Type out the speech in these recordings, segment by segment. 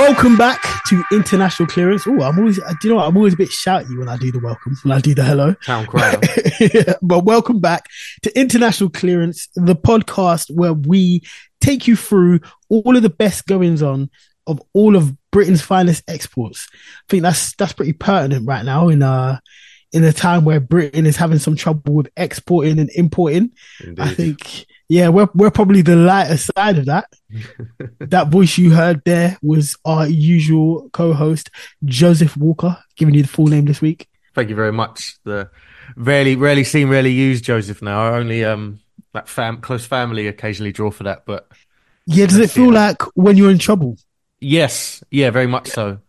Welcome back to International Clearance. Oh, I'm always a bit shouty when I do the welcome, when I do the hello. Town crier. Yeah, but welcome back to International Clearance, the podcast where we take you through all of the best goings on of all of Britain's finest exports. I think that's pretty pertinent right now in a time where Britain is having some trouble with exporting and importing. Indeed. I think, yeah, we're probably the lighter side of that. That voice you heard there was our usual co-host, Joseph Walker, giving you the full name this week. Thank you very much. The rarely seen, rarely used Joseph now. Only close family occasionally draw for that, but yeah, does it feel like when you're in trouble? Yes, yeah, very much so.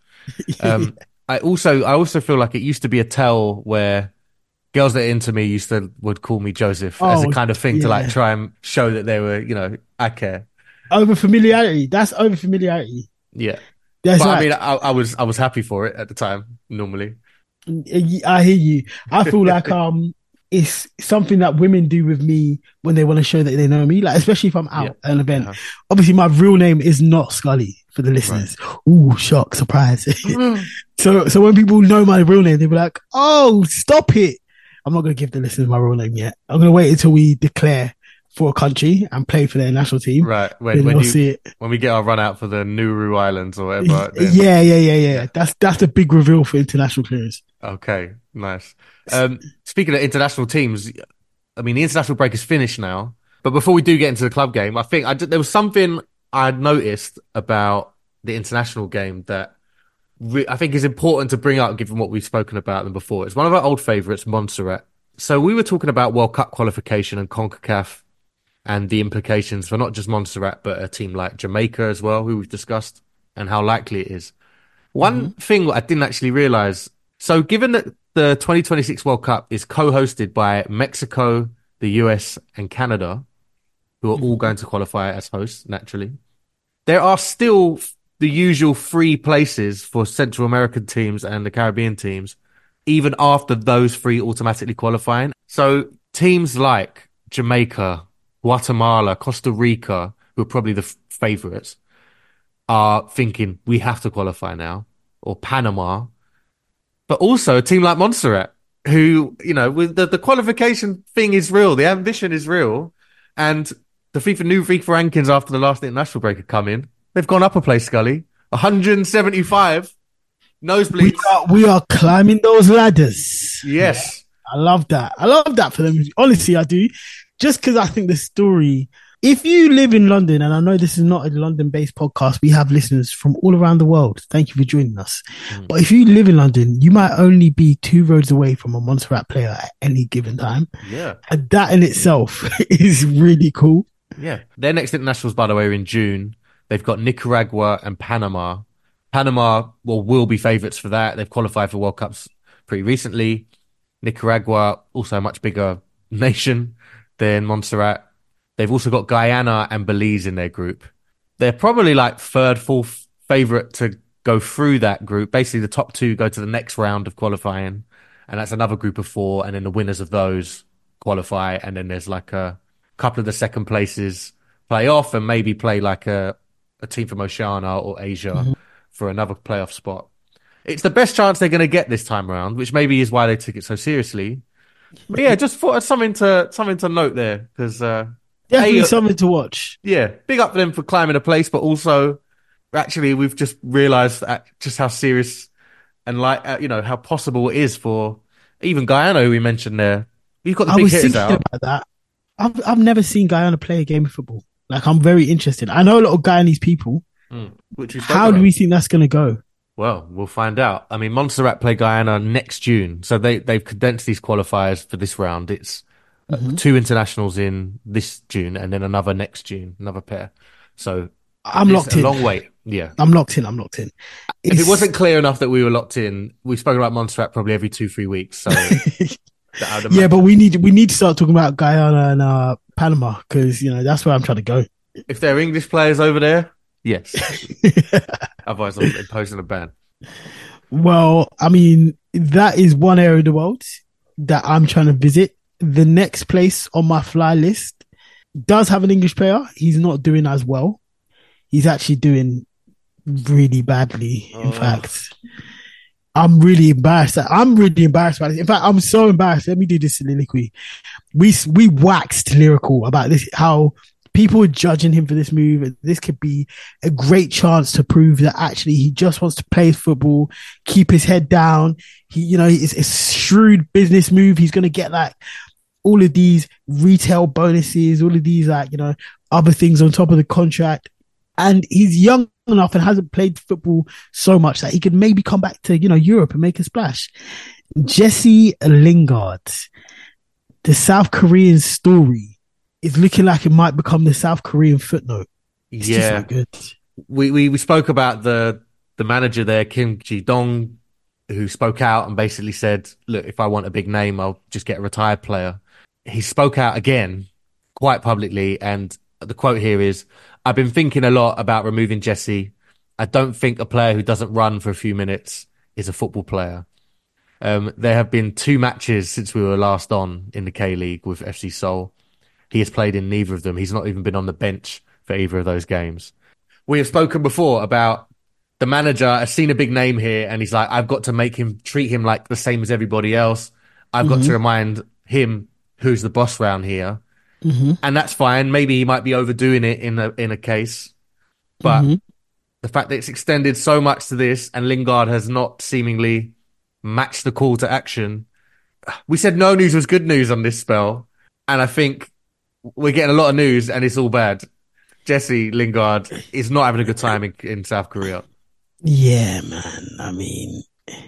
I also feel like it used to be a tell where girls that are into me would call me Joseph as a kind of thing to like try and show that they were, I care. Over familiarity. That's over familiarity. Yeah. That's but like, I mean, I was happy for it at the time, normally. I hear you. I feel like it's something that women do with me when they want to show that they know me, like especially if I'm out at an event. Obviously, my real name is not Scully for the listeners. Right. Ooh, shock, surprise. So when people know my real name, they'll be like, "Oh, stop it!" I'm not going to give the listeners my real name yet. I'm going to wait until we declare for a country and play for their national team. Right. When we get our run out for the Nauru Islands or whatever. Then... Yeah. That's the big reveal for International Clearance. Okay, nice. Speaking of international teams, I mean, the international break is finished now. But before we do get into the club game, I think there was something I'd noticed about the international game that I think is important to bring up, given what we've spoken about them before. It's one of our old favourites, Montserrat. So we were talking about World Cup qualification and CONCACAF and the implications for not just Montserrat, but a team like Jamaica as well, who we've discussed, and how likely it is. One thing I didn't actually realise, so given that the 2026 World Cup is co-hosted by Mexico, the US, and Canada, who are all going to qualify as hosts, naturally, there are still the usual 3 places for Central American teams and the Caribbean teams, even after those 3 automatically qualifying. So teams like Jamaica, Guatemala, Costa Rica, who are probably the favourites, are thinking we have to qualify now, or Panama. But also a team like Montserrat, who, with the qualification thing is real, the ambition is real, and the new FIFA rankings after the last international break have come in. They've gone up a place, Scully. 175 nosebleeds. We are climbing those ladders. Yes. I love that. I love that for them. Honestly, I do. Just because I think the story, if you live in London, and I know this is not a London-based podcast, we have listeners from all around the world. Thank you for joining us. But if you live in London, you might only be 2 roads away from a Montserrat player at any given time. Yeah. And that in itself is really cool. Yeah. Their next internationals, by the way, are in June. They've got Nicaragua and Panama. Panama will be favourites for that. They've qualified for World Cups pretty recently. Nicaragua, also a much bigger nation than Montserrat. They've also got Guyana and Belize in their group. They're probably like 3rd, 4th favourite to go through that group. Basically, the top 2 go to the next round of qualifying, and that's another group of 4, and then the winners of those qualify, and then there's like a couple of the second places play off and maybe play like a team from Oceania or Asia for another playoff spot. It's the best chance they're going to get this time around, which maybe is why they took it so seriously. But yeah, just thought something to note there, because definitely something to watch. Yeah, big up for them for climbing a place, but also actually we've just realised just how serious and how possible it is for even Guyana, who we mentioned there. You've got the big hitters out. About that. I've never seen Guyana play a game of football. Like, I'm very interested. I know a lot of Guyanese people. How do we think that's going to go? Well, we'll find out. I mean, Montserrat play Guyana next June, so they've condensed these qualifiers for this round. It's 2 internationals in this June and then another next June, another pair. So I'm locked in. A long wait. Yeah, I'm locked in. If it wasn't clear enough that we were locked in, we spoke about Montserrat probably every 2-3 weeks. So yeah, but we need to start talking about Guyana and Panama, because that's where I'm trying to go. If there are English players over there, yes. Otherwise, I'm imposing a ban. Well, I mean, that is one area of the world that I'm trying to visit. The next place on my fly list does have an English player. He's not doing as well. He's actually doing really badly. In Oh, fact, I'm really embarrassed. I'm really embarrassed about this. In fact, I'm so embarrassed. Let me do this soliloquy. We waxed lyrical about this, how people are judging him for this move. This could be a great chance to prove that actually he just wants to play his football, keep his head down. It's a shrewd business move. He's going to get like all of these retail bonuses, all of these other things on top of the contract. And he's young enough and hasn't played football so much that he could maybe come back to, Europe and make a splash. Jesse Lingard, the South Korean story, is looking like it might become the South Korean footnote. It's just yeah. not good. We spoke about the manager there, Kim Ji Dong, who spoke out and basically said, "Look, if I want a big name, I'll just get a retired player." He spoke out again, quite publicly, and the quote here is, "I've been thinking a lot about removing Jesse. I don't think a player who doesn't run for a few minutes is a football player." There have been 2 matches since we were last on in the K League with FC Seoul. He has played in neither of them. He's not even been on the bench for either of those games. We have spoken before about the manager has seen a big name here and he's like, I've got to treat him like the same as everybody else. I've got to Mm-hmm. remind him who's the boss round here. Mm-hmm. And that's fine. Maybe he might be overdoing it in a case, but Mm-hmm. the fact that it's extended so much to this and Lingard has not seemingly matched the call to action. We said no news was good news on this spell. And I think we're getting a lot of news and it's all bad. Jesse Lingard is not having a good time in South Korea. Yeah, man. I mean,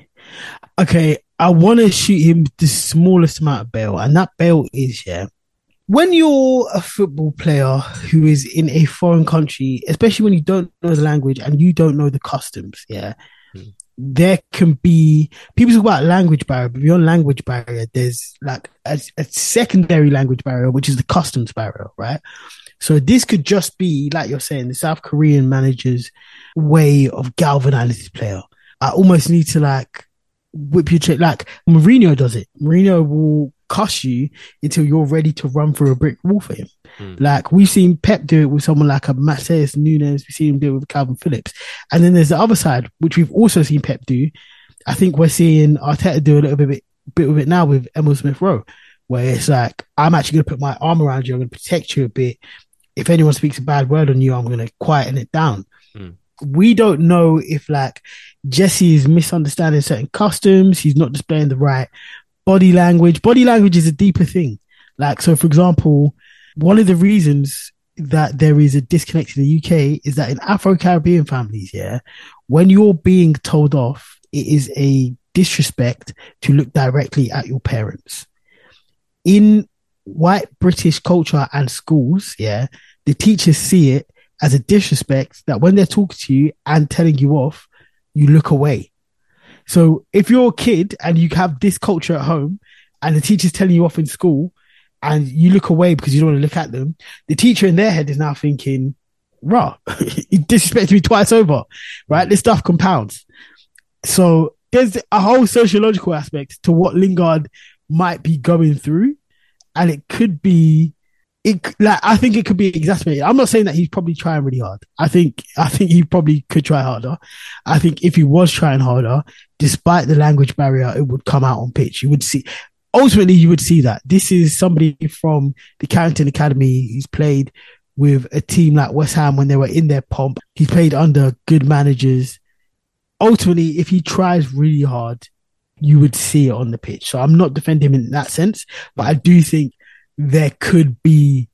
okay, I want to shoot him the smallest amount of bail, and that bail is, yeah, when you're a football player who is in a foreign country, especially when you don't know the language and you don't know the customs, yeah, Mm. there can be people talk about language barrier, but beyond language barrier, there's like a secondary language barrier, which is the customs barrier, right? So this could just be, like you're saying, the South Korean manager's way of galvanizing this player. I almost need to like whip your check. Like Mourinho does it. Mourinho will cuss you until you're ready to run through a brick wall for him. Mm. Like we've seen Pep do it with someone like a Mateus Nunes. We've seen him do it with Calvin Phillips. And then there's the other side, which we've also seen Pep do. I think we're seeing Arteta do a little bit with it now with Emil Smith Rowe, where it's like, I'm actually going to put my arm around you. I'm going to protect you a bit. If anyone speaks a bad word on you, I'm going to quieten it down. Mm. We don't know if like Jesse is misunderstanding certain customs. He's not displaying the right body language. Body language is a deeper thing. Like, so for example, one of the reasons that there is a disconnect in the UK is that in Afro-Caribbean families, yeah, when you're being told off, it is a disrespect to look directly at your parents. In white British culture and schools, yeah, the teachers see it as a disrespect that when they're talking to you and telling you off, you look away. So if you're a kid and you have this culture at home and the teacher's telling you off in school and you look away because you don't want to look at them, the teacher in their head is now thinking, rah, you disrespected me twice over, right? This stuff compounds. So there's a whole sociological aspect to what Lingard might be going through, and it could be I think it could be exacerbated. I'm not saying that he's probably trying really hard. I think he probably could try harder. I think if he was trying harder, despite the language barrier, it would come out on pitch. You would see, ultimately, you would see that this is somebody from the Carrington Academy. He's played with a team like West Ham when they were in their pomp. He's played under good managers. Ultimately, if he tries really hard, you would see it on the pitch. So I'm not defending him in that sense, but I do think there could be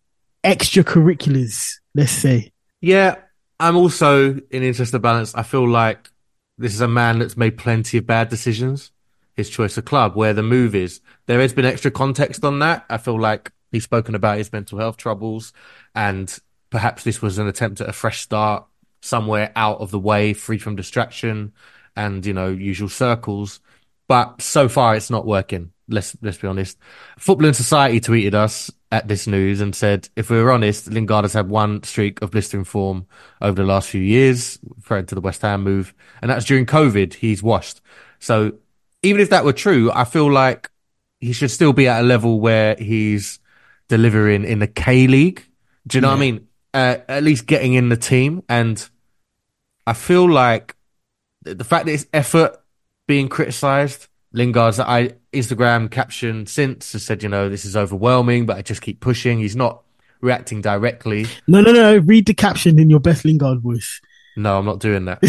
extracurriculars, let's say. Yeah, I'm also in interest of balance. I feel like this is a man that's made plenty of bad decisions. His choice of club, where the move is. There has been extra context on that. I feel like he's spoken about his mental health troubles, and perhaps this was an attempt at a fresh start somewhere out of the way, free from distraction and, usual circles. But so far, it's not working. Let's be honest. Football and Society tweeted us at this news and said, if we were honest, Lingard has had one streak of blistering form over the last few years, referring to the West Ham move, and that's during COVID. He's washed. So even if that were true, I feel like he should still be at a level where he's delivering in the K League. Do you know what I mean? At least getting in the team. And I feel like the fact that it's effort being criticised, Lingard's Instagram caption since has said, this is overwhelming, but I just keep pushing. He's not reacting directly. No, no, no. Read the caption in your best Lingard voice. No, I'm not doing that.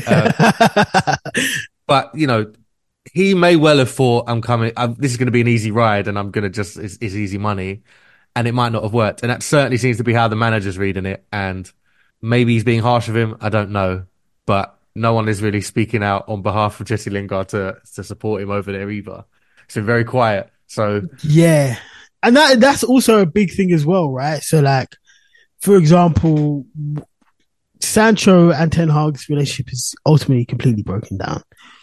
But, he may well have thought this is going to be an easy ride and I'm going to it's easy money. And it might not have worked. And that certainly seems to be how the manager's reading it. And maybe he's being harsh with him. I don't know. But no one is really speaking out on behalf of Jesse Lingard to support him over there either. It's been very quiet. So yeah. And that's also a big thing as well, right? So like, for example, Sancho and Ten Hag's relationship is ultimately completely broken down.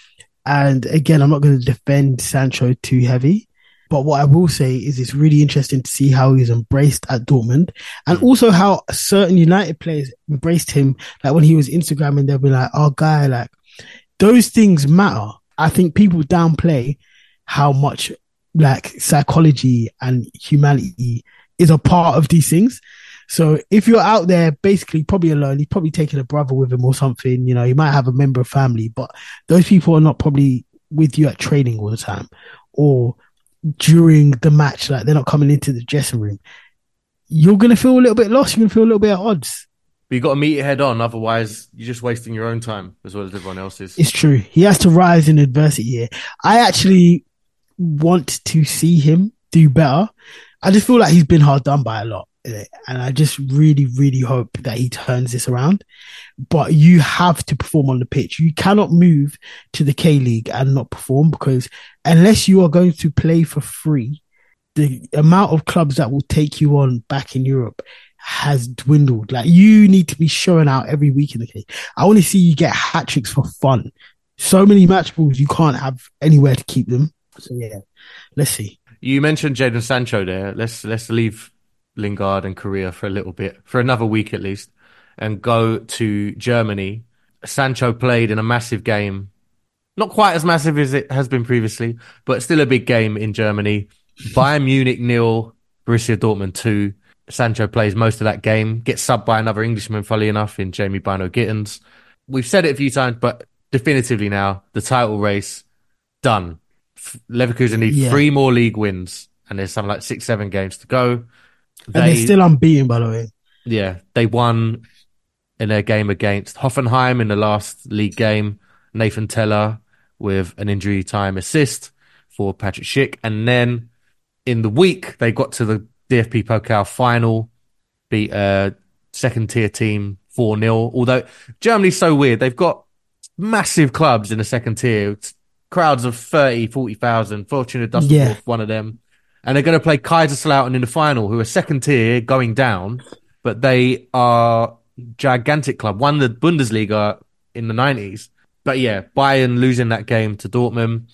And again, I'm not going to defend Sancho too heavy. But what I will say is it's really interesting to see how he's embraced at Dortmund and also how certain United players embraced him. Like when he was Instagramming, they'll be like, oh, guy, like those things matter. I think people downplay how much like psychology and humanity is a part of these things. So if you're out there basically probably alone, he's probably taking a brother with him or something, you might have a member of family, but those people are not probably with you at training all the time or during the match, like they're not coming into the dressing room. You're going to feel a little bit lost. You're going to feel a little bit at odds. But you've got to meet it head on. Otherwise, you're just wasting your own time as well as everyone else's. It's true. He has to rise in adversity here. I actually want to see him do better. I just feel like he's been hard done by a lot. And I just really, really hope that he turns this around. But you have to perform on the pitch. You cannot move to the K-League and not perform because unless you are going to play for free, the amount of clubs that will take you on back in Europe has dwindled. Like you need to be showing out every week in the K. I want to see you get hat tricks for fun. So many match balls, you can't have anywhere to keep them. So yeah, let's see. You mentioned Jadon Sancho there. Let's leave Lingard and Korea for a little bit, for another week at least, and go to Germany. Sancho played in a massive game. Not quite as massive as it has been previously, but still a big game in Germany. Bayern Munich 0, Borussia Dortmund 2. Sancho plays most of that game, gets subbed by another Englishman, funnily enough, in Jamie Bino-Gittens. We've said it a few times, but definitively now, the title race, done. Leverkusen need 3 more league wins, and there's something like 6-7 games to go. And they're still unbeaten, by the way. Yeah, they won in their game against Hoffenheim in the last league game. Nathan Teller with an injury time assist for Patrick Schick. And then in the week, they got to the DFB Pokal final, beat a second tier team 4-0. Although Germany's so weird. They've got massive clubs in the second tier, crowds of 30, 40,000. Fortuna Düsseldorf, one of them. And they're going to play Kaiserslautern in the final, who are second tier going down, but they are gigantic club. Won the Bundesliga in the 90s. But yeah, Bayern losing that game to Dortmund.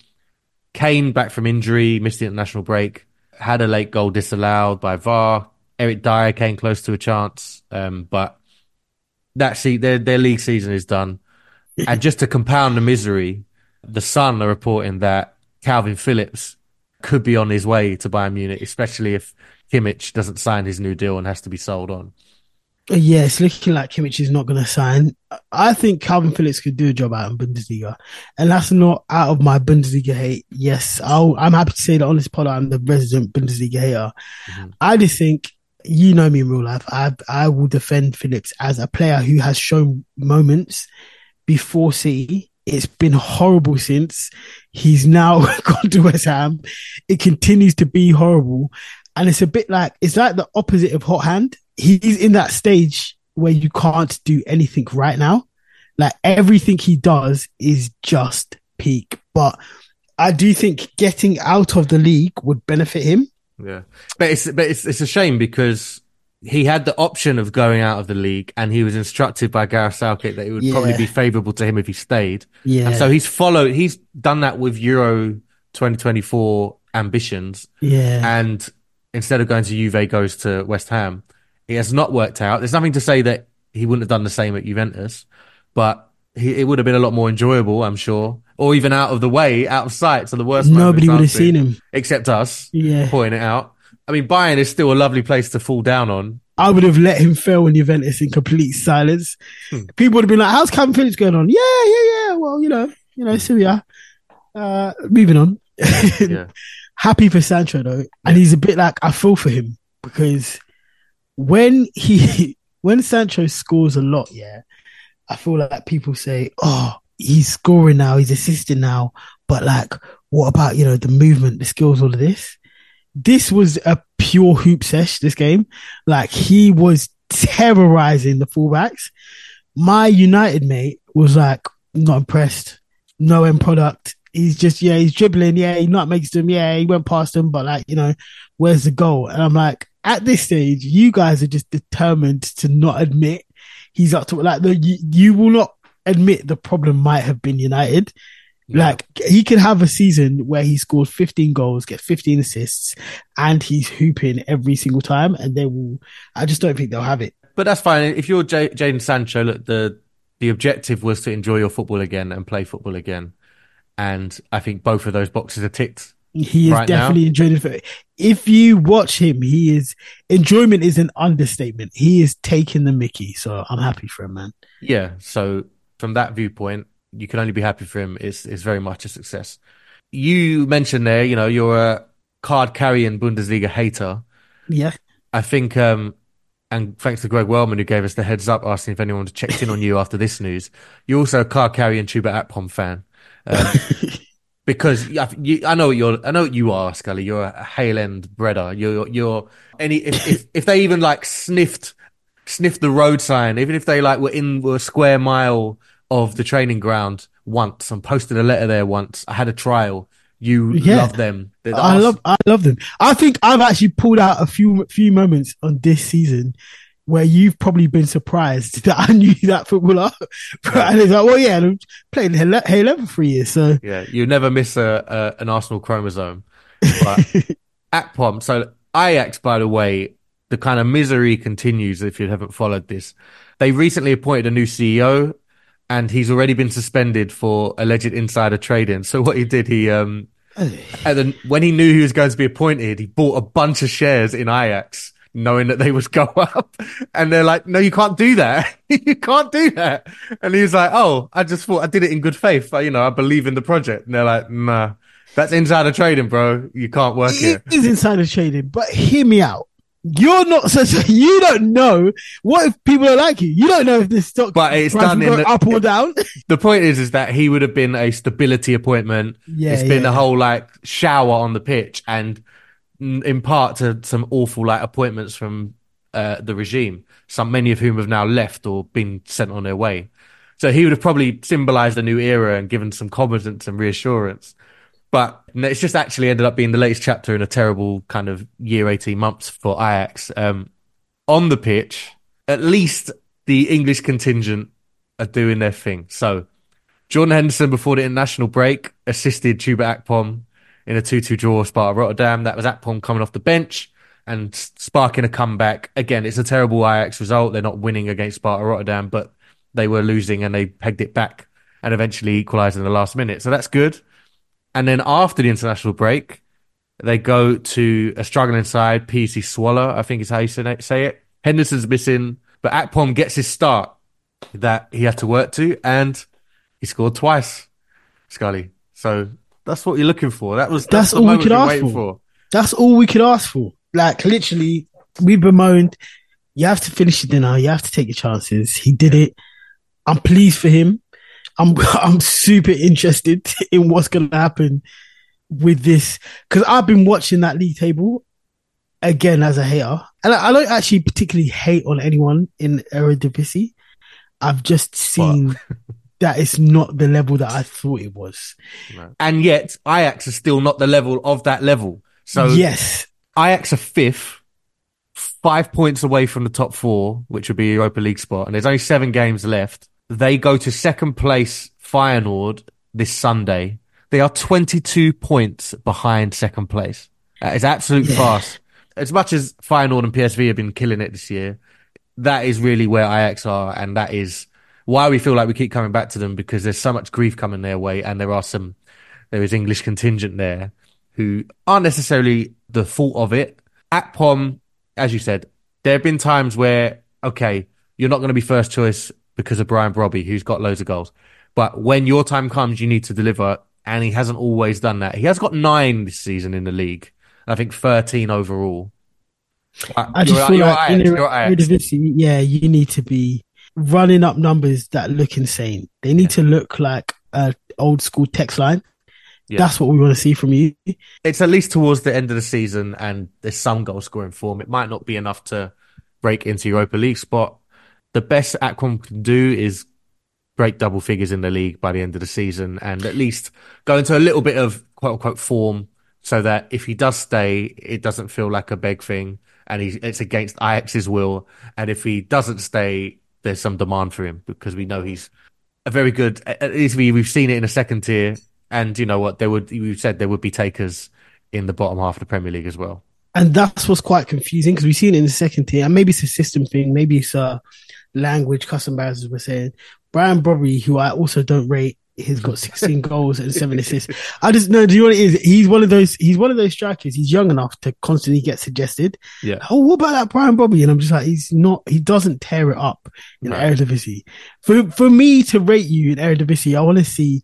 Kane back from injury, missed the international break, had a late goal disallowed by VAR. Eric Dyer came close to a chance, but their league season is done. And just to compound the misery, the Sun are reporting that Calvin Phillips could be on his way to Bayern Munich, especially if Kimmich doesn't sign his new deal and has to be sold on. Yeah, it's looking like Kimmich is not going to sign. I think Calvin Phillips could do a job out in Bundesliga. And that's not out of my Bundesliga hate. Yes, I'm happy to say that on this pod, I'm the resident Bundesliga hater. Mm-hmm. I just think, you know me in real life, I will defend Phillips as a player who has shown moments before City. It's been horrible since. He's now gone to West Ham. It continues to be horrible. And it's it's like the opposite of hot hand. He's in that stage where you can't do anything right now. Like everything he does is just peak. But I do think getting out of the league would benefit him. Yeah. But it's a shame because he had the option of going out of the league and he was instructed by Gareth Southgate that it would probably be favourable to him if he stayed. Yeah. And so he's done that with Euro 2024 ambitions. Yeah. And instead of going to Juve, goes to West Ham. It has not worked out. There's nothing to say that he wouldn't have done the same at Juventus, but it would have been a lot more enjoyable, I'm sure. Or even out of the way, out of sight. So the worst nobody would have seen him. Except us pointing it out. I mean, Bayern is still a lovely place to fall down on. I would have let him fail in Juventus in complete silence. People would have been like, "How's Calvin Phillips going on?" Yeah. Well, Syria. Moving on. Yeah. Happy for Sancho though, and he's a bit like, I feel for him because when Sancho scores a lot, I feel like people say, "Oh, he's scoring now, he's assisting now," but like, what about the movement, the skills, all of this? This was a pure hoop sesh. This game, like he was terrorizing the fullbacks. My United mate was like, not impressed. No end product. He's just, he's dribbling. Yeah, he nutmegs them. Yeah, he went past them. But like, where's the goal? And I'm like, at this stage, you guys are just determined to not admit he's up to like you will not admit the problem might have been United. Yeah. Like he could have a season where he scores 15 goals, gets 15 assists, and he's hooping every single time. And I just don't think they'll have it. But that's fine. If you're Jadon Sancho, look, the objective was to enjoy your football again and play football again. And I think both of those boxes are ticked. He is definitely enjoying it. If you watch him, enjoyment is an understatement. He is taking the mickey. So I'm happy for him, man. Yeah. So from that viewpoint, you can only be happy for him. It's very much a success. You mentioned there, you're a card carrying Bundesliga hater. Yeah. I think, and thanks to Greg Wellman, who gave us the heads up asking if anyone checked in on you after this news. You're also a card carrying Chuba Akpom fan. Because I know what you are, Scully. You're a Hale End breader. If they even like sniffed the road sign, even if they like were a square mile of the training ground once and posted a letter there once, I had a trial. You love them. I love them. I think I've actually pulled out a few moments on this season where you've probably been surprised that I knew that footballer. Yeah. And it's like, well, I'm playing Halo for 3 years. So yeah, you never miss an Arsenal chromosome. But Akpom, so Ajax, by the way, the kind of misery continues if you haven't followed this. They recently appointed a new CEO and he's already been suspended for alleged insider trading. So what he did, and then when he knew he was going to be appointed, he bought a bunch of shares in Ajax, knowing that they would go up. And they're like, no, you can't do that. You can't do that. And he was like, oh, I just thought I did it in good faith. I believe in the project. And they're like, nah, that's insider trading, bro. You can't work here. It is insider trading, but hear me out. You're not so you don't know what if people don't like you. You don't know if this stock it's done in up or down. The point is that he would have been a stability appointment. It's been a whole like shower on the pitch, and in part to some awful like appointments from the regime, many of whom have now left or been sent on their way. So he would have probably symbolized a new era and given some confidence and reassurance. But it's just actually ended up being the latest chapter in a terrible kind of year, 18 months for Ajax. On the pitch, at least the English contingent are doing their thing. So Jordan Henderson, before the international break, assisted Chuba Akpom in a 2-2 draw with Sparta Rotterdam. That was Akpom coming off the bench and sparking a comeback. Again, it's a terrible Ajax result. They're not winning against Sparta Rotterdam, but they were losing and they pegged it back and eventually equalised in the last minute. So that's good. And then after the international break, they go to a struggling side, PEC Zwolle, I think is how you say it. Henderson's missing, but Akpom gets his start that he had to work to, and he scored twice, Scully. So that's what you're looking for. That's all we could ask for. That's all we could ask for. Like, literally, we bemoaned, you have to finish your dinner, you have to take your chances. He did it. I'm pleased for him. I'm super interested in what's going to happen with this, because I've been watching that league table again as a hater, and I don't actually particularly hate on anyone in Eredivisie. I've just seen that it's not the level that I thought it was, and yet Ajax is still not the level of that level. So yes, Ajax are fifth, 5 points away from the top four, which would be a Europa League spot, and there's only 7 games left. They go to second place Feyenoord this Sunday. They are 22 points behind second place. That is absolute fast. As much as Feyenoord and PSV have been killing it this year, that is really where Ajax are, and that is why we feel like we keep coming back to them, because there's so much grief coming their way, and there is English contingent there who aren't necessarily the fault of it. Akpom, as you said, There have been times where, okay, you're not going to be first choice because of Brian Brobby, who's got loads of goals. But when your time comes, you need to deliver. And he hasn't always done that. He has got 9 this season in the league. I think 13 overall. I just feel like in Eredivisie, yeah, you need to be running up numbers that look insane. They need to look like an old school text line. Yeah. That's what we want to see from you. It's at least towards the end of the season and there's some goal scoring form. It might not be enough to break into Europa League spot. The best Akpom can do is break double figures in the league by the end of the season and at least go into a little bit of quote unquote form so that if he does stay, it doesn't feel like a beg thing and it's against Ajax's will. And if he doesn't stay, there's some demand for him because we know he's a very good, at least we've seen it in a second tier. And you know what? We've said there would be takers in the bottom half of the Premier League as well. And that's what's quite confusing because we've seen it in the second tier. And maybe it's a system thing. Maybe it's a language, custom barriers, as we're saying. Brian Brobby, who I also don't rate, he's got 16 goals and 7 assists. I just know, do you know what it is? He's one of those strikers. He's young enough to constantly get suggested. Yeah. Oh, what about that Brian Brobby? And I'm just like, he doesn't tear it up in Eredivisie. For me to rate you in Eredivisie, I want to see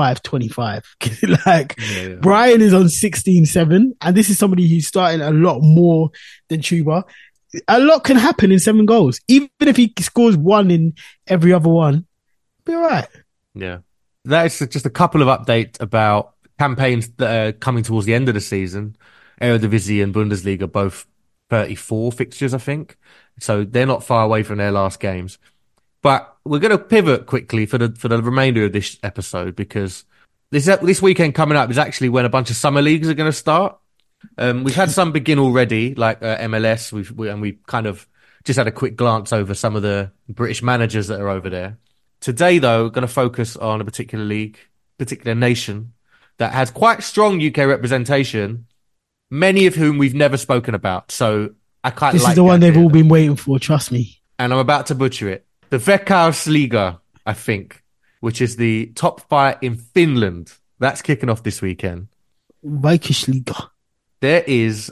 25-25. Brian is on 16-7, and this is somebody who's starting a lot more than Chuba. A lot can happen in 7 goals. Even if he scores 1 in every other one, be all right. Yeah. That is just a couple of updates about campaigns that are coming towards the end of the season. Eredivisie and Bundesliga are both 34 fixtures, I think. So they're not far away from their last games. But we're going to pivot quickly for the remainder of this episode because this weekend coming up is actually when a bunch of summer leagues are going to start. We've had some begin already, like MLS. We kind of just had a quick glance over some of the British managers that are over there. Today, though, we're going to focus on a particular league, particular nation that has quite strong UK representation, many of whom we've never spoken about. So I quite like this is the one they've all been waiting for, trust me. And I'm about to butcher it. The Veikkausliiga, I think, which is the top flight in Finland. That's kicking off this weekend. Veikkausliiga. There is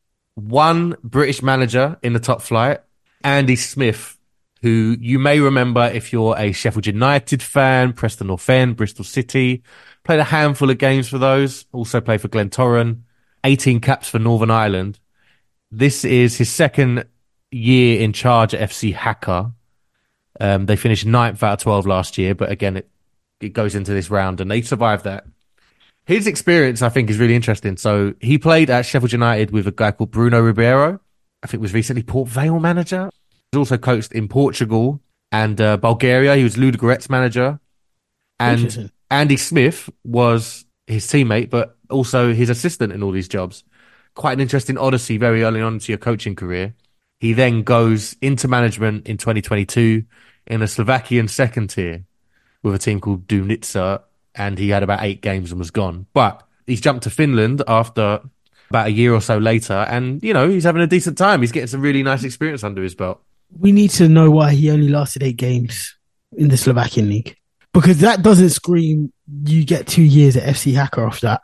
one British manager in the top flight, Andy Smith, who you may remember if you're a Sheffield United fan, Preston North End, Bristol City. Played a handful of games for those. Also played for Glentoran. 18 caps for Northern Ireland. This is his second year in charge at FC Haka. They finished 9th out of 12 last year, but again, it goes into this round and they survived that. His experience, I think, is really interesting. So he played at Sheffield United with a guy called Bruno Ribeiro. I think was recently Port Vale manager. He's also coached in Portugal and Bulgaria. He was Ludogorets manager. And Andy Smith was his teammate, but also his assistant in all these jobs. Quite an interesting odyssey very early on into your coaching career. He then goes into management in 2022 in a Slovakian second tier with a team called Dunitsa, and he had about 8 games and was gone. But he's jumped to Finland after about a year or so later, and, you know, he's having a decent time. He's getting some really nice experience under his belt. We need to know why he only lasted 8 games in the Slovakian league. Because that doesn't scream you get 2 years at FC Haka off that.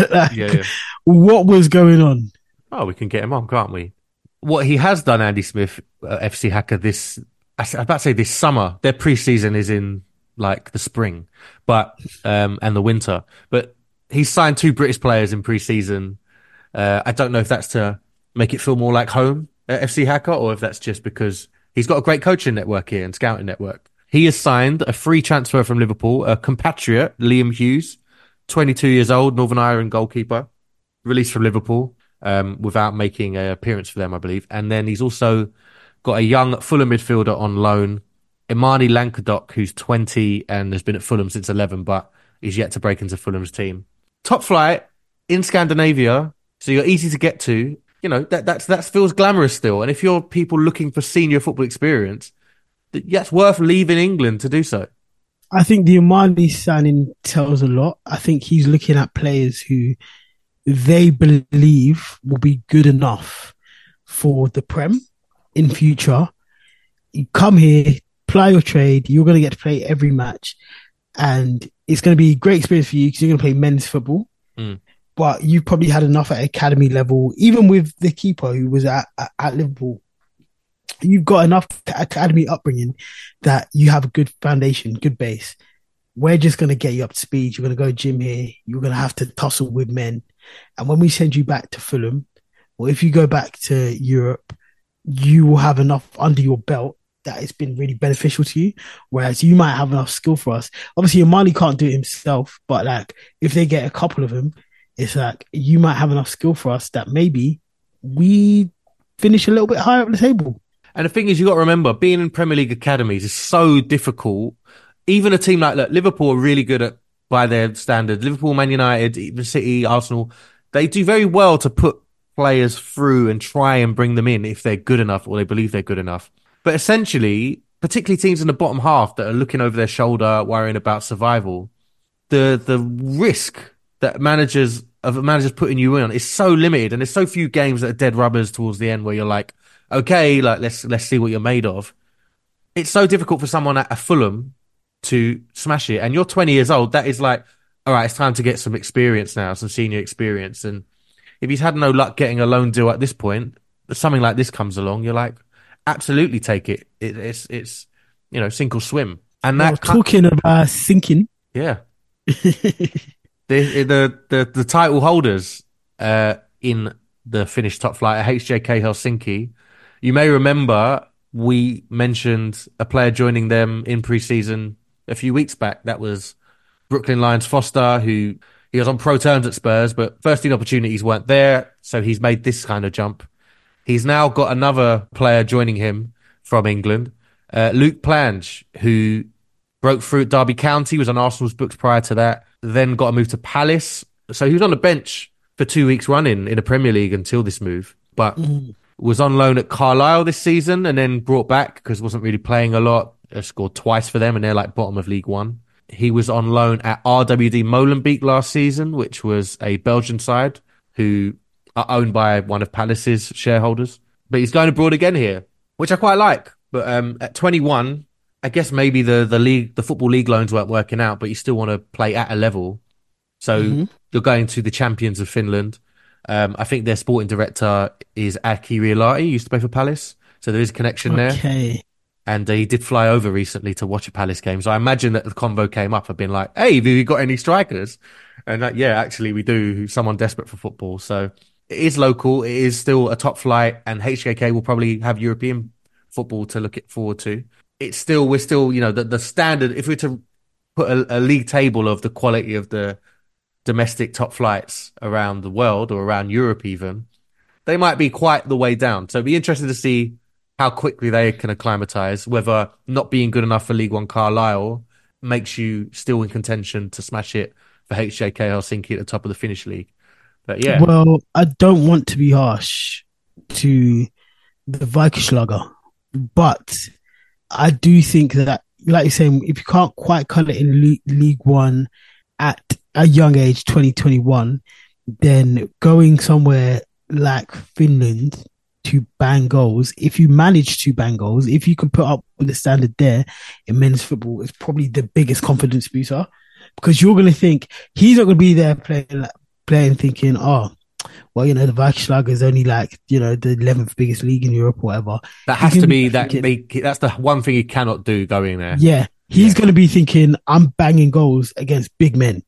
What was going on? Oh, we can get him on, can't we? What he has done, Andy Smith, FC Haka, I was about to say this summer. Their pre-season is in like the spring, but and the winter. But he's signed 2 British players in pre-season. I don't know if that's to make it feel more like home at FC Haka or if that's just because he's got a great coaching network here and scouting network. He has signed a free transfer from Liverpool, a compatriot, Liam Hughes, 22 years old, Northern Ireland goalkeeper, released from Liverpool without making an appearance for them, I believe. And then he's also got a young Fulham midfielder on loan, Imani Lankadok, who's 20 and has been at Fulham since 11, but is yet to break into Fulham's team. Top flight in Scandinavia, so you're easy to get to. You know, that feels glamorous still. And if you're people looking for senior football experience, it's worth leaving England to do so. I think the Imani signing tells a lot. I think he's looking at players who they believe will be good enough for the Prem in future. You come here, ply your trade, you're going to get to play every match, and it's going to be a great experience for you because you're going to play men's football. But you probably had enough at academy level, even with the keeper who was at Liverpool. you've got enough academy upbringing that you have a good foundation, good base. We're just going to get you up to speed. You're going to go gym here. You're going to have to tussle with men. And when we send you back to Fulham, or if you go back to Europe, you will have enough under your belt that it's been really beneficial to you. Whereas you might have enough skill for us. Obviously, Omani can't do it himself, but like if they get a couple of them, it's like you might have enough skill for us that maybe we finish a little bit higher up the table. And the thing is, you got to remember, being in Premier League academies is so difficult. Even a team like Liverpool are really good at by their standards. Liverpool, Man United, even City, Arsenal, they do very well to put players through and try and bring them in if they're good enough or they believe they're good enough. But essentially, particularly teams in the bottom half that are looking over their shoulder, worrying about survival, the risk that managers putting you in is so limited, and there's so few games that are dead rubbers towards the end where you're like, okay, like let's see what you're made of. It's so difficult for someone at a Fulham to smash it, and you're 20 years old. That is like, all right, it's time to get some experience now, some senior experience. And if he's had no luck getting a loan deal at this point, something like this comes along, you're like, absolutely take it. It's sink or swim. And that talking about sinking, yeah. The title holders in the Finnish top flight are HJK Helsinki. You may remember we mentioned a player joining them in pre-season a few weeks back. That was Brooklyn Lions Foster, who he was on pro terms at Spurs, but first team opportunities weren't there, so he's made this kind of jump. He's now got another player joining him from England, Luke Plange, who broke through at Derby County, was on Arsenal's books prior to that, then got a move to Palace. So he was on the bench for 2 weeks running in the Premier League until this move, but was on loan at Carlisle this season and then brought back because wasn't really playing a lot. Scored twice for them and they're like bottom of League One. He was on loan at RWD Molenbeek last season, which was a Belgian side who are owned by one of Palace's shareholders. But he's going abroad again here, which I quite like. But at 21, I guess maybe the football league loans weren't working out, but you still want to play at a level. So you're going to the champions of Finland. I think their sporting director is Aki Riolahti, used to play for Palace. So there is a connection there. And he did fly over recently to watch a Palace game. So I imagine that the convo came up. I've been like, hey, have you got any strikers? And yeah, actually we do. Someone desperate for football. So it is local. It is still a top flight, and HJK will probably have European football to look forward to. We're still, the standard. If we were to put a league table of the quality of the domestic top flights around the world or around Europe even, they might be quite the way down. So it'd be interesting to see how quickly they can acclimatise, whether not being good enough for League One Carlisle makes you still in contention to smash it for HJK Helsinki at the top of the Finnish league. But yeah. Well, I don't want to be harsh to the Vikingslager, but I do think that, like you're saying, if you can't quite cut it in League One at a young age, 2021, then going somewhere like Finland to bang goals, if you manage to bang goals, if you can put up with the standard there in men's football, it's probably the biggest confidence booster, because you're going to think he's not going to be there playing thinking, oh, well, the Vikingslager is only like, the 11th biggest league in Europe or whatever. That has to be that's the one thing he cannot do going there. Yeah. He's going to be thinking, I'm banging goals against big men.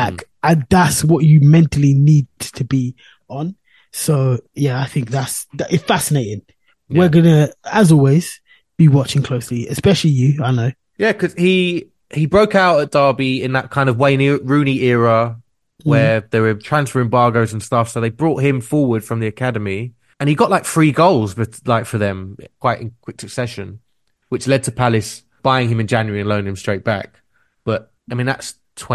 And that's what you mentally need to be on. So, yeah, I think it's fascinating. Yeah. We're going to, as always, be watching closely, especially you, I know. Yeah, because he broke out at Derby in that kind of Wayne Rooney era where there were transfer embargoes and stuff. So they brought him forward from the academy and he got like 3 goals for them quite in quick succession, which led to Palace buying him in January and loaning him straight back. But, I mean, that's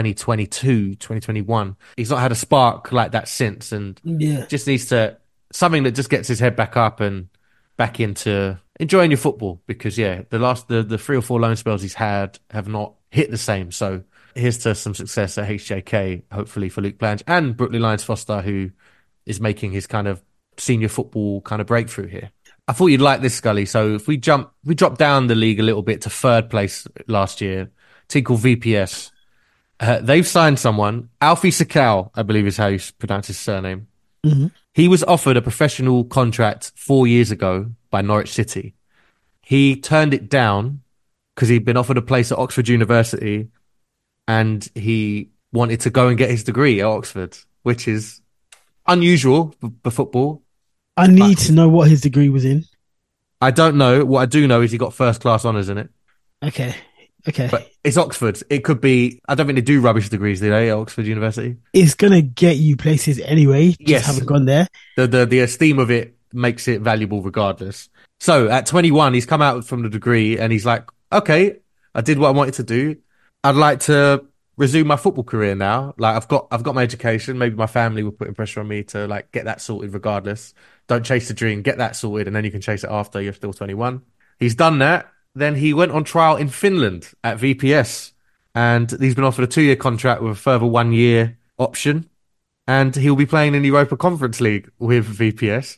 2022, 2021. He's not had a spark like that since, and just needs something that just gets his head back up and back into enjoying your football, because the 3 or 4 loan spells he's had have not hit the same. So here's to some success at HJK, hopefully for Luke Plange and Brooklyn Lions Foster, who is making his kind of senior football kind of breakthrough here. I thought you'd like this, Scully. So if we drop down the league a little bit to 3rd place last year, a team called VPS. They've signed someone, Alfie Sakau, I believe is how you pronounce his surname. Mm-hmm. He was offered a professional contract 4 years ago by Norwich City. He turned it down because he'd been offered a place at Oxford University and he wanted to go and get his degree at Oxford, which is unusual for football. I need to know what his degree was in. I don't know. What I do know is he got first class honours in it. Okay. But it's Oxford. It could be. I don't think they do rubbish degrees, do they, at Oxford University? It's gonna get you places anyway. Yes, haven't gone there. The esteem of it makes it valuable regardless. So at 21, he's come out from the degree and he's like, okay, I did what I wanted to do. I'd like to resume my football career now. Like I've got my education. Maybe my family were putting pressure on me to like get that sorted regardless. Don't chase the dream, get that sorted, and then you can chase it after you're still 21. He's done that. Then he went on trial in Finland at VPS, and he's been offered a 2-year contract with a further 1-year option, and he'll be playing in the Europa Conference League with VPS.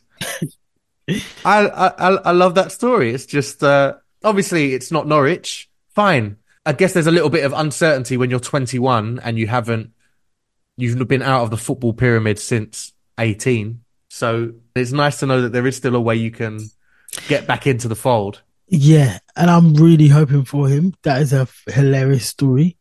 I love that story. It's just obviously it's not Norwich. Fine. I guess there's a little bit of uncertainty when you're 21 and you've been out of the football pyramid since 18. So it's nice to know that there is still a way you can get back into the fold. Yeah, and I'm really hoping for him. That is a hilarious story.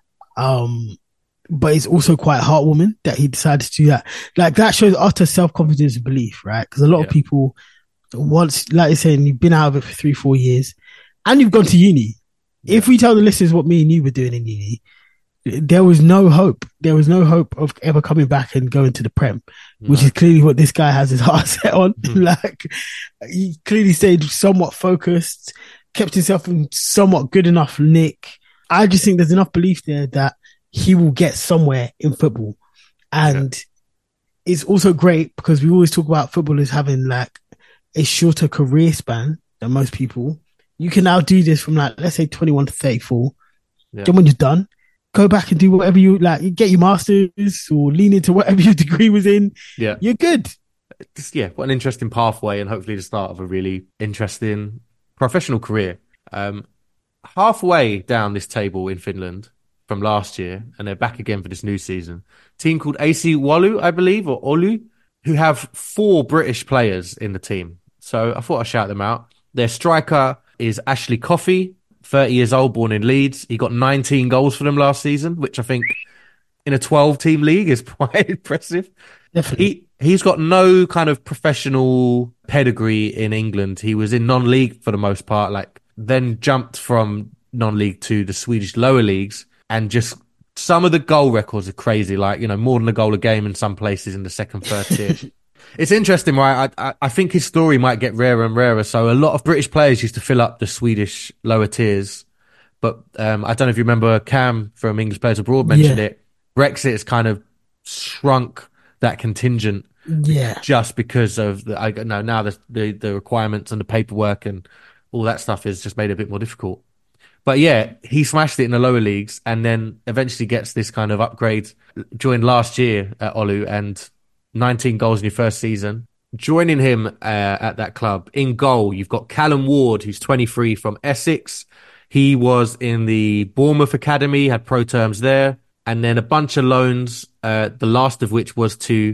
But it's also quite heartwarming that he decided to do that. Like that shows utter self-confidence and belief, right? Because a lot of people, once, like you're saying, you've been out of it for 3-4 years and you've gone to uni. Yeah. If we tell the listeners what me and you were doing in uni, there was no hope. There was no hope of ever coming back and going to the Prem, which is clearly what this guy has his heart set on. Like he clearly stayed somewhat focused, kept himself in somewhat good enough nick. I just think there's enough belief there that he will get somewhere in football. And it's also great because we always talk about footballers having like a shorter career span than most people. You can now do this from like, let's say 21 to 34. Yeah. Then when you're done, go back and do whatever you like. You get your masters or lean into whatever your degree was in. Yeah. You're good. What an interesting pathway and hopefully the start of a really interesting professional career. Halfway down this table in Finland from last year, and they're back again for this new season. Team called AC Oulu, I believe, or Oulu, who have 4 British players in the team. So I thought I'd shout them out. Their striker is Ashley Coffey, 30 years old, born in Leeds. He got 19 goals for them last season, which I think in a 12-team league is quite impressive. Definitely. He's got no kind of professional pedigree in England. He was in non-league for the most part, like then jumped from non-league to the Swedish lower leagues, and just some of the goal records are crazy, like, you know, more than a goal a game in some places in the second, third tier. It's interesting, right? I think his story might get rarer and rarer. So a lot of British players used to fill up the Swedish lower tiers. But I don't know if you remember Cam from English Players Abroad mentioned it. Brexit has kind of shrunk that contingent. Yeah. Just because of the requirements and the paperwork and all that stuff has just made it a bit more difficult. But yeah, he smashed it in the lower leagues and then eventually gets this kind of upgrade. Joined last year at Oulu and 19 goals in your first season. Joining him at that club in goal, you've got Callum Ward, who's 23 from Essex. He was in the Bournemouth Academy, had pro terms there, and then a bunch of loans, the last of which was to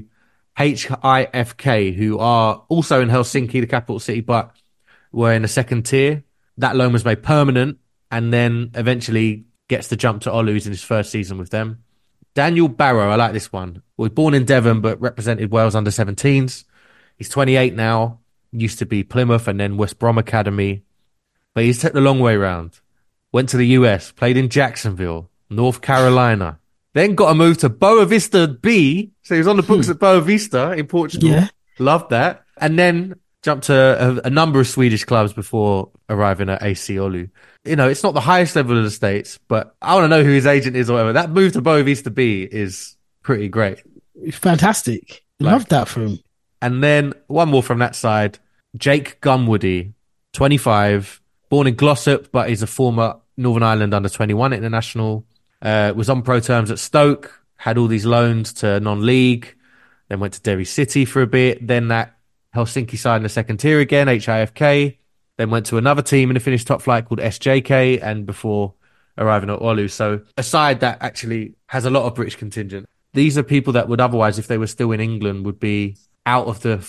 HIFK, who are also in Helsinki, the capital city, but were in the second tier. That loan was made permanent and then eventually gets the jump to Oulu's in his first season with them. Daniel Barrow, I like this one. Was born in Devon, but represented Wales under 17s. He's 28 now. Used to be Plymouth and then West Brom Academy. But he's took the long way round. Went to the US, played in Jacksonville, North Carolina. Then got a move to Boa Vista B. So he was on the books at Boa Vista in Portugal. Yeah. Loved that. And then jumped to a number of Swedish clubs before arriving at AC Oulu. You know, it's not the highest level of the States, but I want to know who his agent is or whatever. That move to Boa Vista B is pretty great. It's fantastic. Love that for him. And then one more from that side. Jake Gumwoody, 25, born in Glossop, but he's a former Northern Ireland under-21 international. Was on pro terms at Stoke, had all these loans to non-league, then went to Derry City for a bit, then that Helsinki side in the second tier again, HIFK, then went to another team in the Finnish top flight called SJK, and before arriving at Oulu. So a side that actually has a lot of British contingent. These are people that would otherwise, if they were still in England, would be out of the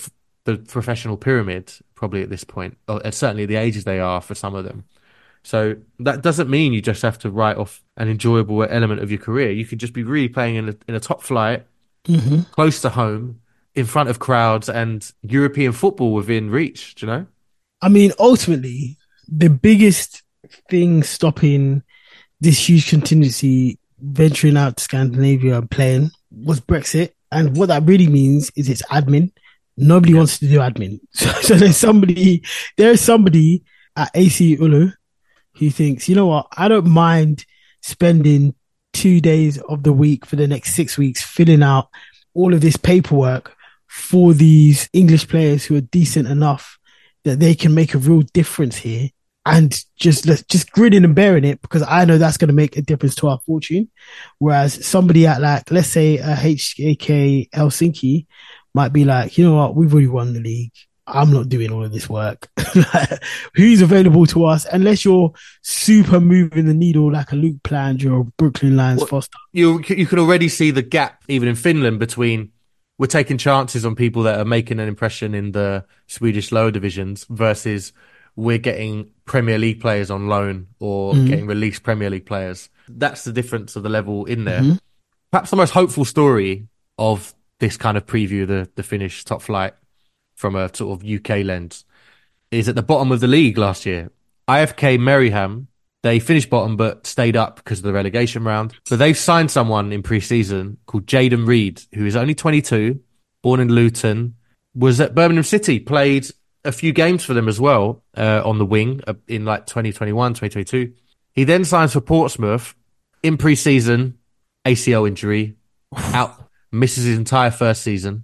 the professional pyramid probably at this point, or certainly the ages they are for some of them. So that doesn't mean you just have to write off an enjoyable element of your career. You could just be really playing in a top flight, close to home, in front of crowds, and European football within reach. Do you know? I mean, ultimately, the biggest thing stopping this huge contingency venturing out to Scandinavia and playing was Brexit. And what that really means is it's admin. Nobody wants to do admin. So there's somebody at AC Ulu who thinks, you know what, I don't mind spending 2 days of the week for the next 6 weeks filling out all of this paperwork for these English players who are decent enough that they can make a real difference here, and just grinning and bearing it, because I know that's going to make a difference to our fortune. Whereas somebody at, like, let's say a HJK Helsinki might be like, you know what, we've already won the league. I'm not doing all of this work. Who's available to us? Unless you're super moving the needle like a Luke Plange or Brooklyn Lions Foster. You can already see the gap, even in Finland, between we're taking chances on people that are making an impression in the Swedish lower divisions versus we're getting Premier League players on loan or getting released Premier League players. That's the difference of the level in there. Perhaps the most hopeful story of this kind of preview, the Finnish top flight from a sort of UK lens, is at the bottom of the league last year. IFK Meriham, they finished bottom but stayed up because of the relegation round. But they've signed someone in pre-season called Jayden Reed, who is only 22, born in Luton, was at Birmingham City, played a few games for them as well on the wing in like 2021, 2022. He then signs for Portsmouth in pre-season, ACL injury, out, misses his entire first season.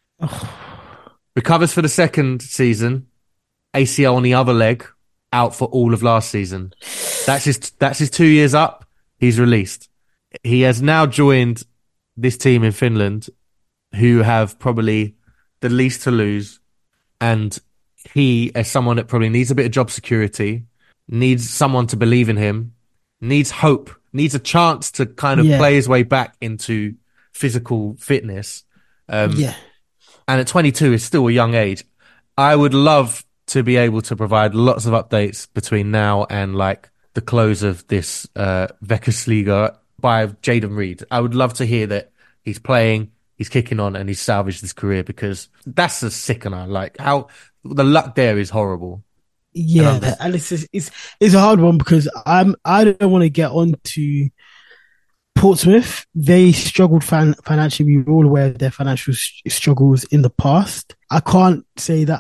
Recovers for the second season, ACL on the other leg, out for all of last season. That's his 2 years up. He's released. He has now joined this team in Finland, who have probably the least to lose. And he, as someone that probably needs a bit of job security, needs someone to believe in him, needs hope, needs a chance to kind of play his way back into physical fitness. And at 22 is still a young age. I would love to be able to provide lots of updates between now and like the close of this Veckosliga by Jayden Reed. I would love to hear that he's playing, he's kicking on, and he's salvaged his career, because that's a sickener. Like, how the luck there is horrible. Yeah, and it's a hard one, because I don't want to get on to Portsmouth. They struggled financially. We were all aware of their financial struggles in the past. I can't say that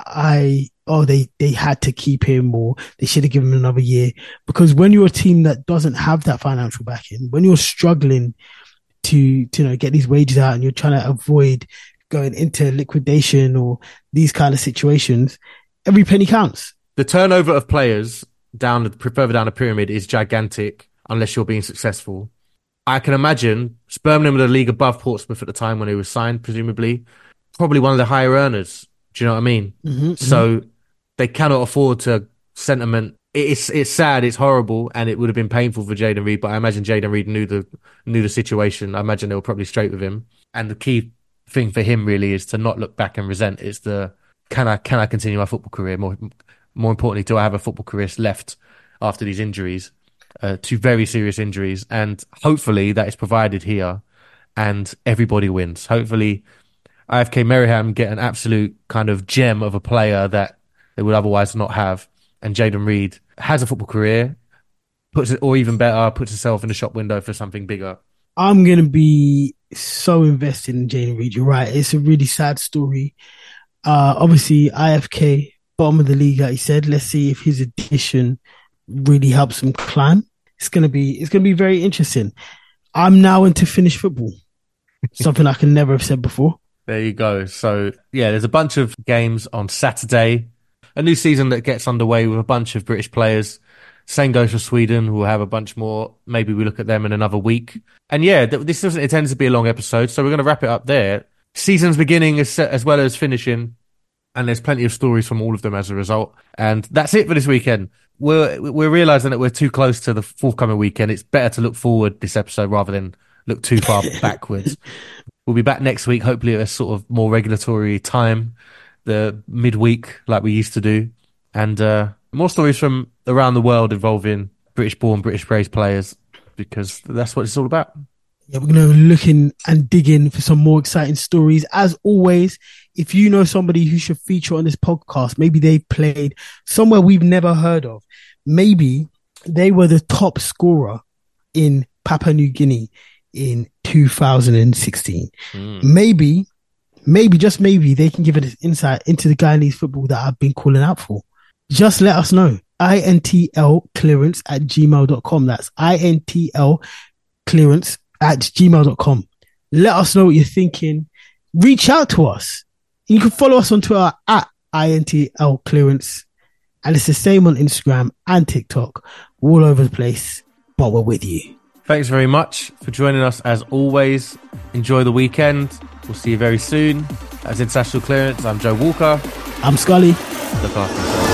they had to keep him or they should have given him another year, because when you're a team that doesn't have that financial backing, when you're struggling to get these wages out and you're trying to avoid going into liquidation or these kind of situations, every penny counts. The turnover of players further down the pyramid is gigantic unless you're being successful. I can imagine Birmingham were the league above Portsmouth at the time when he was signed, presumably. Probably one of the higher earners. Do you know what I mean? So they cannot afford to sentiment. It's sad, it's horrible, and it would have been painful for Jayden Reed, but I imagine Jayden Reed knew the situation. I imagine they were probably straight with him. And the key thing for him really is to not look back and resent. It's can I continue my football career? More importantly, do I have a football career left after these injuries? Two very serious injuries, and hopefully that is provided here and everybody wins. Hopefully IFK Meriham get an absolute kind of gem of a player that they would otherwise not have, and Jayden Reed has a football career, puts himself in the shop window for something bigger. I'm going to be so invested in Jayden Reed. You're right. It's a really sad story. Obviously IFK, bottom of the league, like you said. Let's see if his addition really helps him climb. It's gonna be very interesting. I'm now into Finnish football, something I can never have said before. There you go. So yeah, there's a bunch of games on Saturday, a new season that gets underway with a bunch of British players. Same goes for Sweden, who will have a bunch more. Maybe we look at them in another week. And yeah, this doesn't intend to be a long episode, so we're going to wrap it up there. Season's beginning as well as finishing, and there's plenty of stories from all of them as a result. And that's it for this weekend. We're realising that we're too close to the forthcoming weekend. It's better to look forward this episode rather than look too far backwards. We'll be back next week, hopefully at a sort of more regulatory time. the midweek like we used to do. And more stories from around the world involving British-born, British-raised players, because that's what it's all about. Yeah, we're going to look in and dig in for some more exciting stories. As always, if you know somebody who should feature on this podcast, maybe they played somewhere we've never heard of. Maybe they were the top scorer in Papua New Guinea in 2016. Maybe, just maybe, they can give us insight into the Guyanese football that I've been calling out for. Just let us know. intlclearance@gmail.com. That's intlclearance@gmail.com. Let us know what you're thinking. Reach out to us. You can follow us on Twitter @intlclearance. And it's the same on Instagram and TikTok. We're all over the place, but we're with you. Thanks very much for joining us as always. Enjoy the weekend. We'll see you very soon. That's International Clearance. I'm Joe Walker. I'm Scully. Look after yourself.